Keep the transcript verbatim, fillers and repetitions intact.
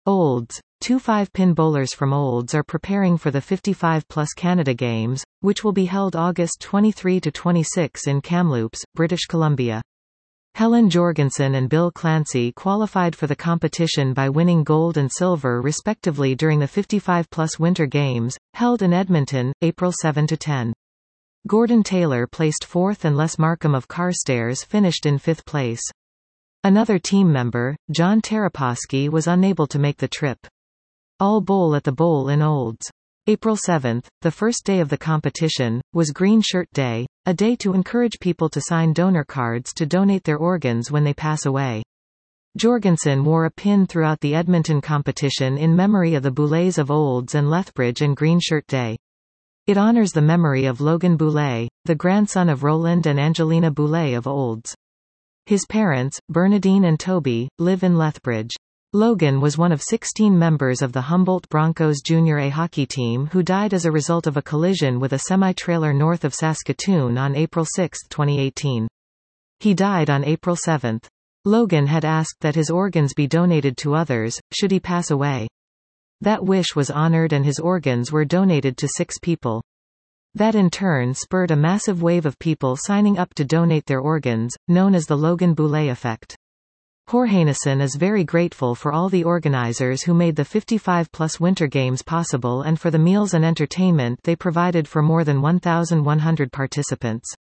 Olds. Two five-pin bowlers from Olds are preparing for the fifty-five plus Canada Games, which will be held August twenty-third to twenty-sixth in Kamloops, British Columbia. Helen Jorgensen and Bill Clancy qualified for the competition by winning gold and silver respectively during the fifty-five plus Winter Games, held in Edmonton, April seventh to tenth. Gordon Taylor placed fourth and Les Markham of Carstairs finished in fifth place. Another team member, John Taraposky, was unable to make the trip. All bowl at the Bowl in Olds. April seventh, the first day of the competition, was Green Shirt Day, a day to encourage people to sign donor cards to donate their organs when they pass away. Jorgensen wore a pin throughout the Edmonton competition in memory of the Boulets of Olds and Lethbridge and Green Shirt Day. It honors the memory of Logan Boulet, the grandson of Roland and Angelina Boulet of Olds. His parents, Bernadine and Toby, live in Lethbridge. Logan was one of sixteen members of the Humboldt Broncos Junior A hockey team who died as a result of a collision with a semi-trailer north of Saskatoon on April sixth, twenty eighteen. He died on April seventh. Logan had asked that his organs be donated to others, should he pass away. That wish was honored and his organs were donated to six people. That in turn spurred a massive wave of people signing up to donate their organs, known as the Logan Boulet effect. Horhanesen is very grateful for all the organizers who made the fifty-five plus Winter Games possible and for the meals and entertainment they provided for more than one thousand one hundred participants.